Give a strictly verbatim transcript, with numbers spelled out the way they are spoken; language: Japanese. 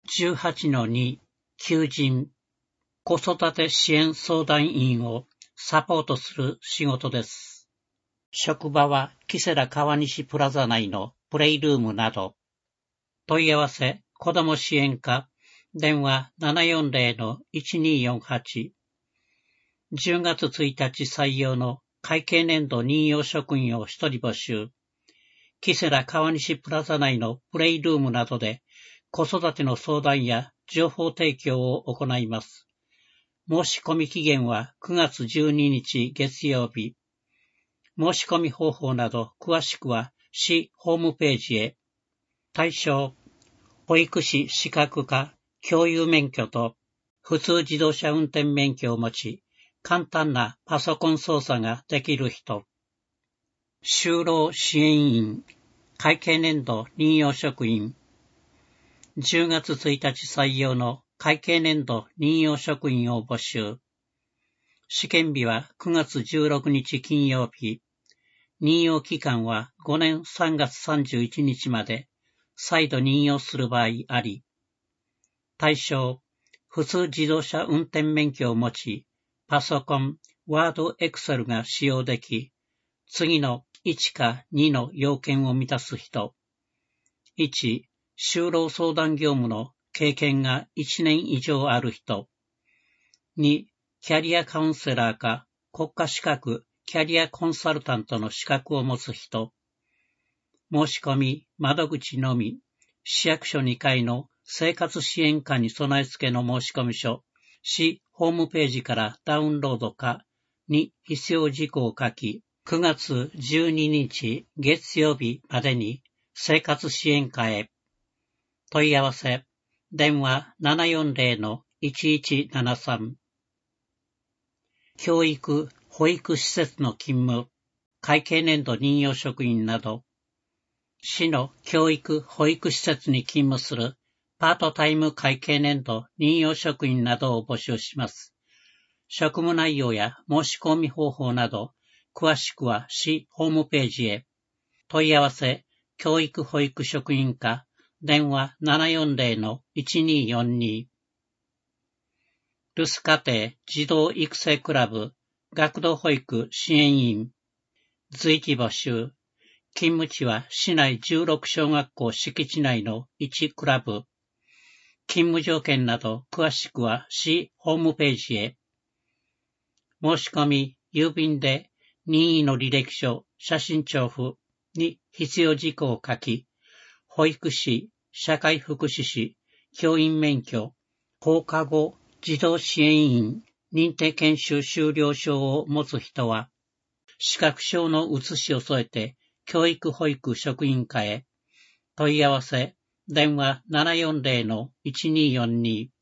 じゅうはちのに 求人子育て支援相談員をサポートする仕事です。職場はキセラ川西プラザ内のプレイルームなど。問い合わせ子ども支援課電話 ななよんゼロのいちによんはち。じゅうがつついたち採用の会計年度任用職員をひとり募集。キセラ川西プラザ内のプレイルームなどで子育ての相談や情報提供を行います。申し込み期限はくがつじゅうににち月曜日。申し込み方法など詳しくは市ホームページへ。対象、保育士資格か教諭免許と普通自動車運転免許を持ち、簡単なパソコン操作ができる人。就労支援員、会計年度任用職員。じゅうがつついたち採用の会計年度任用職員を募集。試験日はくがつじゅうろくにち金曜日。任用期間はごねんさんがつさんじゅういちにちまで、再度任用する場合あり。対象、普通自動車運転免許を持ち、パソコン、ワード、エクセルが使用でき、次のいちかにの要件を満たす人。いち、就労相談業務の経験がいちねん以上ある人。に、キャリアカウンセラーか国家資格キャリアコンサルタントの資格を持つ人。申し込み、窓口のみ、市役所にかいの生活支援課に備え付けの申込書、市ホームページからダウンロードかに必要事項を書き、くがつじゅうににち月曜日までに生活支援課へ。問い合わせ、電話 ななよんゼロのいちいちななさん。教育、保育施設の勤務、会計年度任用職員など、市の教育、保育施設に勤務するパートタイム会計年度任用職員などを募集します。職務内容や申し込み方法など、詳しくは市ホームページへ。問い合わせ、教育保育職員課、電話 ななよんゼロのいちによんに。留守家庭児童育成クラブ学童保育支援員随時募集。勤務地は市内じゅうろくしょうがっこう敷地内のいちクラブ。勤務条件など詳しくは市ホームページへ。申し込み、郵便で任意の履歴書、写真帳付に必要事項を書き、保育士、社会福祉士、教員免許、放課後児童支援員、認定研修修了証を持つ人は、資格証の写しを添えて、教育保育職員課へ。問い合わせ、電話 ななよんゼロのいちによんに。